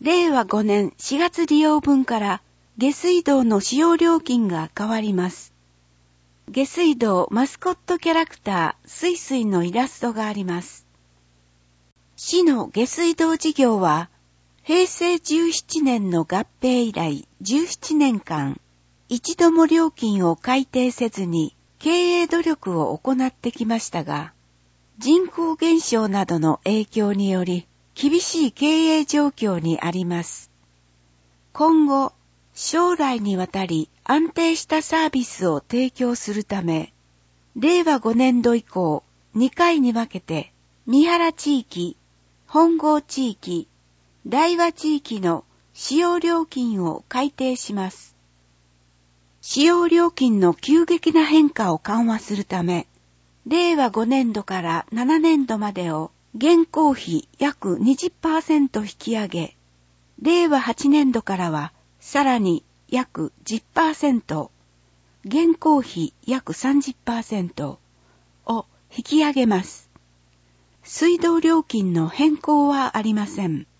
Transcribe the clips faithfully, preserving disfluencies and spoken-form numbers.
れいわごねんしがつ利用分から下水道の使用料金が変わります。下水道マスコットキャラクターすいすいのイラストがあります。市の下水道事業はへいせいじゅうななねんの合併以来じゅうななねんかん一度も料金を改定せずに経営努力を行ってきましたが、人口減少などの影響により厳しい経営状況にあります。今後、将来にわたり安定したサービスを提供するため、れいわごねんど以降にかいに分けて三原地域、本郷地域、大和地域の使用料金を改定します。使用料金の急激な変化を緩和するため、れいわごねんどからななねんどまでを現行比約 にじゅっパーセント 引き上げ、れいわはちねんどからはさらに約 じゅっパーセント、現行比約 さんじゅっパーセント を引き上げます。水道料金の変更はありません。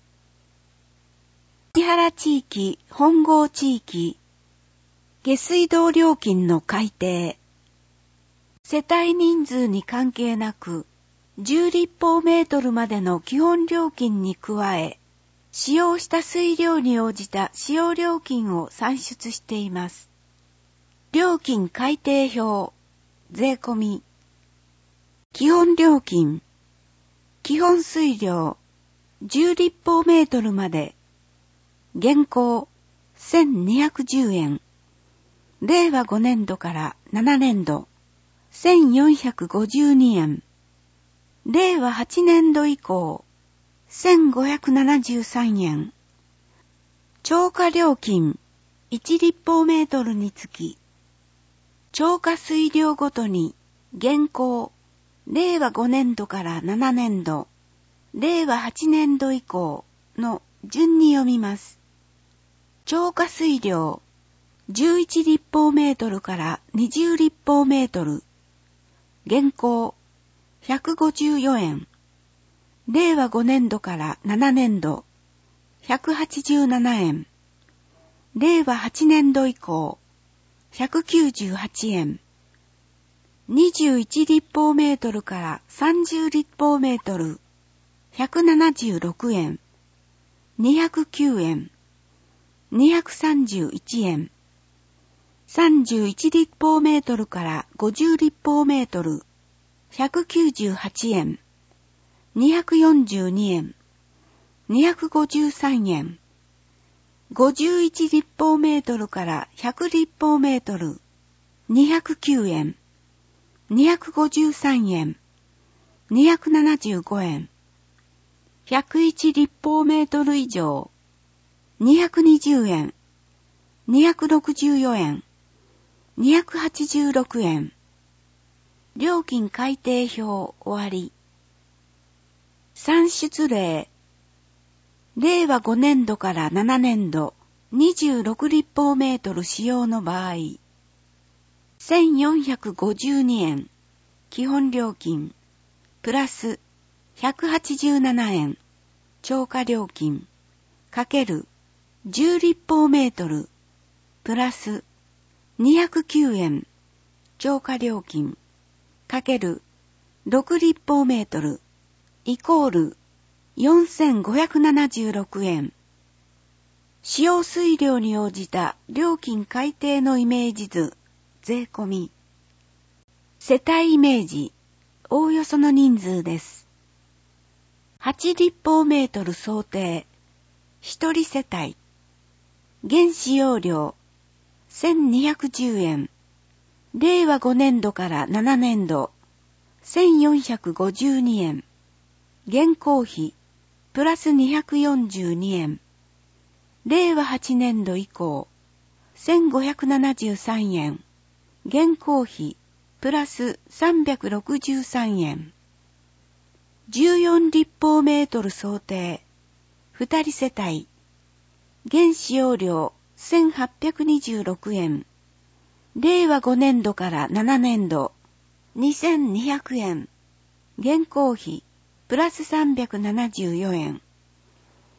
三原地域、本郷地域、下水道料金の改定。世帯人数に関係なく、じゅう立方メートルまでの基本料金に加え、使用した水量に応じた使用料金を算出しています。料金改定表、税込み。基本料金、基本水量、じゅう立方メートルまで、現行、せんにひゃくじゅうえん。れいわごねんどからななねんど、せんよんひゃくごじゅうにえん。れいわはちねんど以降、せんごひゃくななじゅうさんえん。超過料金、いち立方メートルにつき、超過水量ごとに、現行、れいわごねんどからななねんど、れいわはちねんど以降の順に読みます。超過水量、じゅういち立方メートルからにじゅう立方メートル、現行、ひゃくごじゅうよえん。れいわごねんどからななねんど、ひゃくはちじゅうななえん。れいわはちねんど以降、ひゃくきゅうじゅうはちえん。にじゅういち立方メートルからさんじゅう立方メートル、ひゃくななじゅうろくえん。にひゃくきゅうえん。にひゃくさんじゅういちえん。さんじゅういち立方メートルからごじゅう立方メートル、ひゃくきゅうじゅうはちえん。にひゃくよんじゅうにえん。にひゃくごじゅうさんえん。ごじゅういち立方メートルからひゃく立方メートル、にひゃくきゅうえん。にひゃくごじゅうさんえん。にひゃくななじゅうごえん。ひゃくいち立方メートル以上、にひゃくにじゅうえん。にひゃくろくじゅうよえん。にひゃくはちじゅうろくえん。料金改定表終わり。算出例。れいわごねんどからななねんどにじゅうろく立方メートル使用の場合、せんよんひゃくごじゅうにえん基本料金プラスひゃくはちじゅうななえん超過料金かけるじゅう立方メートルプラスにひゃくきゅうえん超過料金かけるろく立方メートルイコールよんせんごひゃくななじゅうろくえん。使用水量に応じた料金改定のイメージ図税込み。世帯イメージおおよその人数です。はち立方メートル想定ひとり世帯現使用量せんにひゃくじゅうえん。れいわごねんどからななねんどせんよんひゃくごじゅうにえん。現行費プラスにひゃくよんじゅうにえん。れいわはちねんど以降せんごひゃくななじゅうさんえん。現行費プラスさんびゃくろくじゅうさんえん。じゅうよん立方メートル想定ふたり世帯現使用量せんはっぴゃくにじゅうろくえん。れいわごねんどからななねんどにせんにひゃくえん。現行費プラスさんびゃくななじゅうよえん。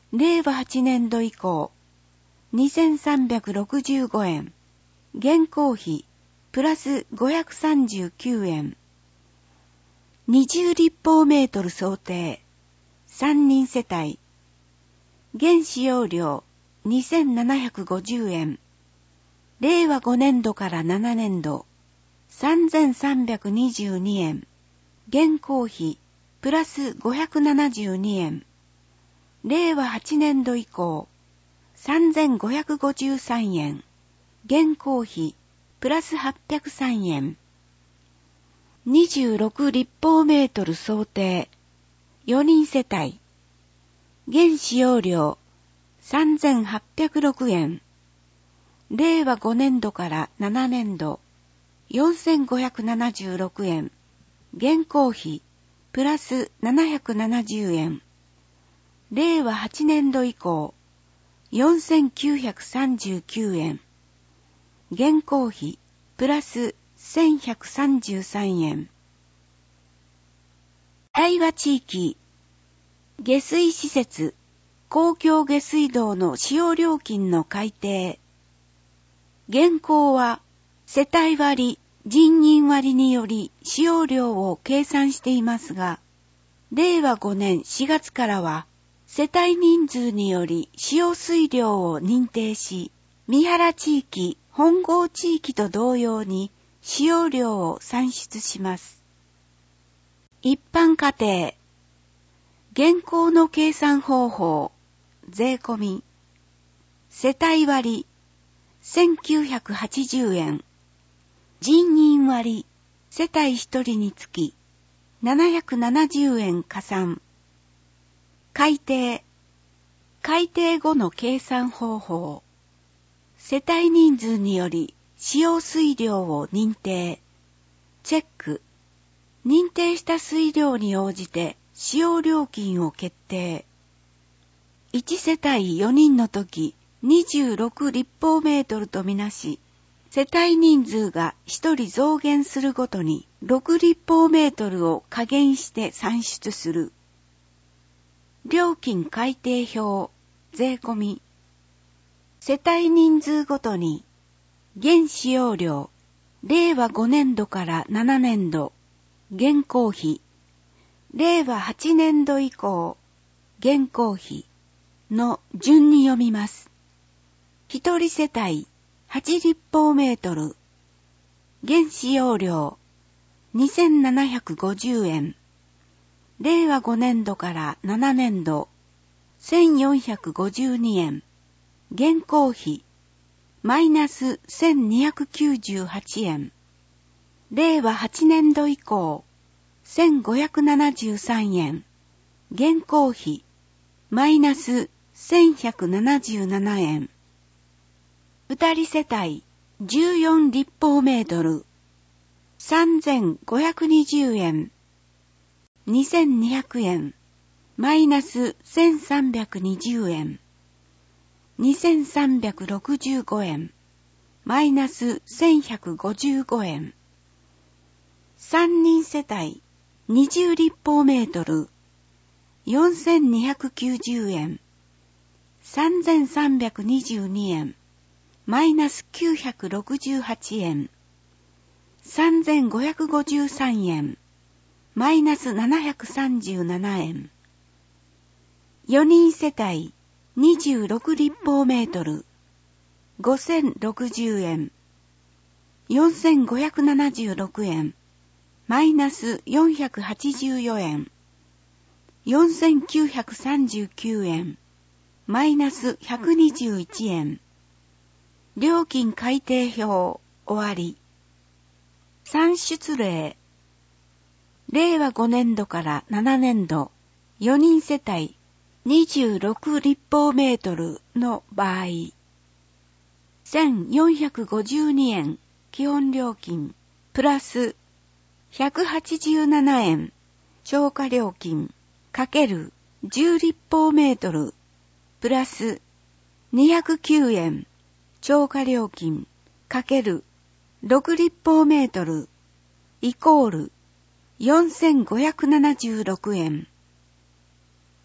れいわはちねんど以降、にせんさんびゃくろくじゅうごえん。現行費、プラスごひゃくさんじゅうきゅうえん。にじゅう立方メートル想定。さんにん世帯。現使用料にせんななひゃくごじゅうえん。れいわごねんどからななねんどさんぜんさんびゃくにじゅうにえん。現行費プラスごひゃくななじゅうにえん。れいわはちねんど以降さんぜんごひゃくごじゅうさんえん。現行費プラスはっぴゃくさんえん。にじゅうろく立方メートル想定。よにん世帯。現使用料さんぜんはっぴゃくろくえん。れいわごねんどからななねんどよんせんごひゃくななじゅうろくえん。現行費プラスななひゃくななじゅうえん。れいわはちねんど以降よんせんきゅうひゃくさんじゅうきゅうえん。現行費プラスせんひゃくさんじゅうさんえん。対話地域下水施設公共下水道の使用料金の改定。現行は世帯割、人員割により使用量を計算していますが、れいわごねんしがつからは世帯人数により使用水量を認定し、三原地域、本郷地域と同様に使用量を算出します。一般家庭、現行の計算方法、税込み、世帯割、せんきゅうひゃくはちじゅうえん、人員割、世帯ひとりにつき、ななひゃくななじゅうえん加算。改定、改定後の計算方法、世帯人数により使用水量を認定、チェック、認定した水量に応じて使用料金を決定。いち世帯よにんのときにじゅうろく立方メートルとみなし、世帯人数がひとり増減するごとにろく立方メートルを加減して算出する。料金改定表、税込み。世帯人数ごとに、現使用量、れいわごねんどからななねんど、現行費、れいわはちねんど以降、現行費の順に読みます。ひとり世帯はち立方メートル、現使用量にせんななひゃくごじゅうえん、れいわごねんどからななねんどせんよんひゃくごじゅうにえん、現行費マイナスせんにひゃくきゅうじゅうはちえん、れいわはちねんど以降せんごひゃくななじゅうさんえん、現行費マイナスせんひゃくななじゅうななえん。二人世帯じゅうよん立方メートルさんぜんごひゃくにじゅうえん、にせんにひゃくえん、マイナスせんさんびゃくにじゅうえん、にせんさんびゃくろくじゅうごえん、マイナスせんひゃくごじゅうごえん。三人世帯にじゅう立方メートルよんせんにひゃくきゅうじゅうえん、さんぜんさんびゃくにじゅうにえん、マイナスきゅうひゃくろくじゅうはちえん、さんぜんごひゃくごじゅうさんえん、マイナスななひゃくさんじゅうななえん。よにん世帯にじゅうろく立方メートルごせんろくじゅうえん、よんせんごひゃくななじゅうろくえん、マイナスよんひゃくはちじゅうよんえん、よんせんきゅうひゃくさんじゅうきゅうえん、マイナスひゃくにじゅういちえん。料金改定表終わり。算出例。れいわごねんどからななねんどよにん世帯にじゅうろく立方メートルの場合、せんよんひゃくごじゅうにえん基本料金プラスひゃくはちじゅうななえん超過料金かけるじゅう立方メートルプラスにひゃくきゅうえん超過料金かけるろく立方メートルイコールよんせんごひゃくななじゅうろくえん。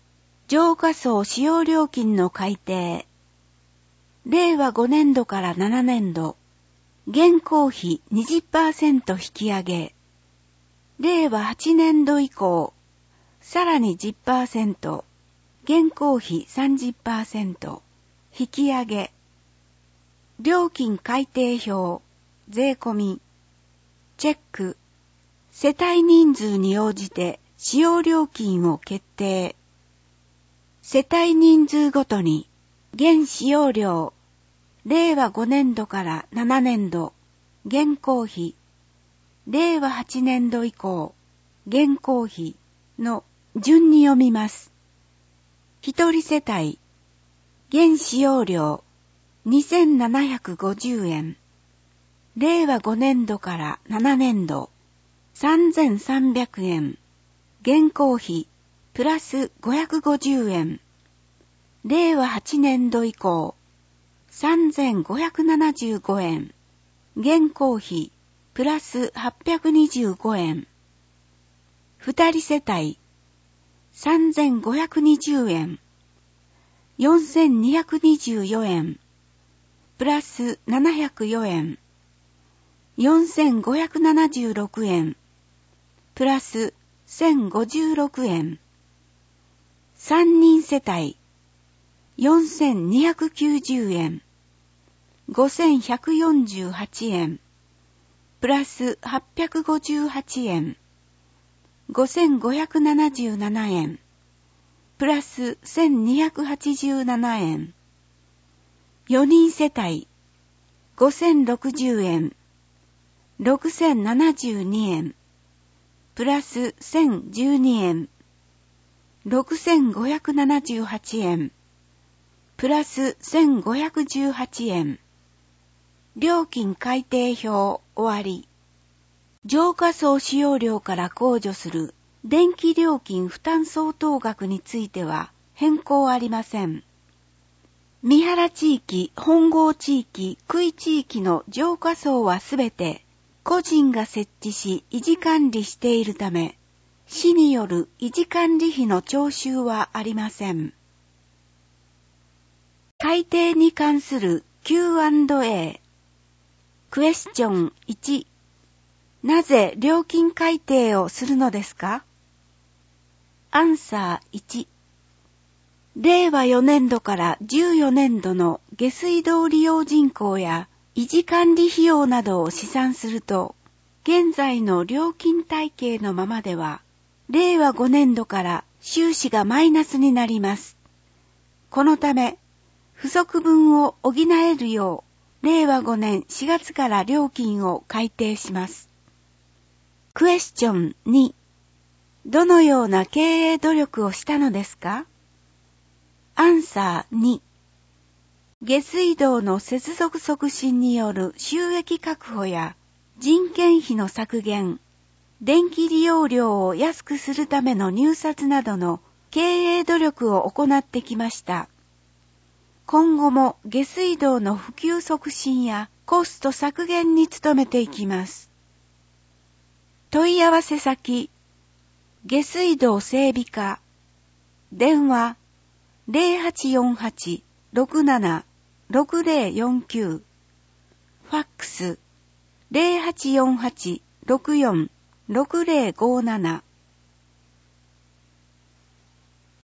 浄化槽使用料金の改定。れいわごねんどからななねんど、現行比 にじゅっパーセント 引き上げ。れいわはちねんど以降、さらに じゅっパーセント、現行比 さんじゅっパーセント、引き上げ。料金改定表、税込み。チェック。世帯人数に応じて使用料金を決定。世帯人数ごとに、現使用料、れいわごねんどからななねんど、現行比、れいわはちねんど以降、現行比の順に読みます。一人世帯、現使用料、にせんななひゃくごじゅうえん。れいわごねんどからななねんど、さんぜんさんびゃくえん。現行比、プラスごひゃくごじゅうえん。れいわはちねんど以降、さんぜんごひゃくななじゅうごえん。現行比、プラスはっぴゃくにじゅうごえん。二人世帯、さんぜんごひゃくにじゅうえん。よんせんにひゃくにじゅうよえん。プラスななひゃくよえん。よんせんごひゃくななじゅうろくえん。プラスせんごじゅうろくえん。三人世帯、よんせんにひゃくきゅうじゅうえん。ごせんひゃくよんじゅうはちえん。プラスはっぴゃくごじゅうはちえん。ごせんごひゃくななじゅうななえん。プラスせんにひゃくはちじゅうななえん。よにん世帯、ごせんろくじゅうえん。ろくせんななじゅうにえん。プラスせんじゅうにえん。ろくせんごひゃくななじゅうはちえん。プラスせんごひゃくじゅうはちえん。料金改定表終わり。浄化槽使用料から控除する電気料金負担相当額については変更ありません。三原地域、本郷地域、久井地域の浄化槽はすべて個人が設置し維持管理しているため、市による維持管理費の徴収はありません。改定に関する キューアンドエー。クエスチョンいち。なぜ料金改定をするのですか？アンサーいち。れいわよねんどからじゅうよねんどの下水道利用人口や維持管理費用などを試算すると、現在の料金体系のままでは、れいわごねんどから収支がマイナスになります。このため、不足分を補えるよう、れいわごねんしがつから料金を改定します。クエスチョンに。どのような経営努力をしたのですか？アンサーに。下水道の接続促進による収益確保や人件費の削減、電気利用料を安くするための入札などの経営努力を行ってきました。今後も下水道の普及促進やコスト削減に努めていきます。問い合わせ先、下水道整備課、電話ゼロはちよんはち ろくなな ろくゼロよんきゅう、ファックスゼロはちよんはち ろくよん ろくゼロごなな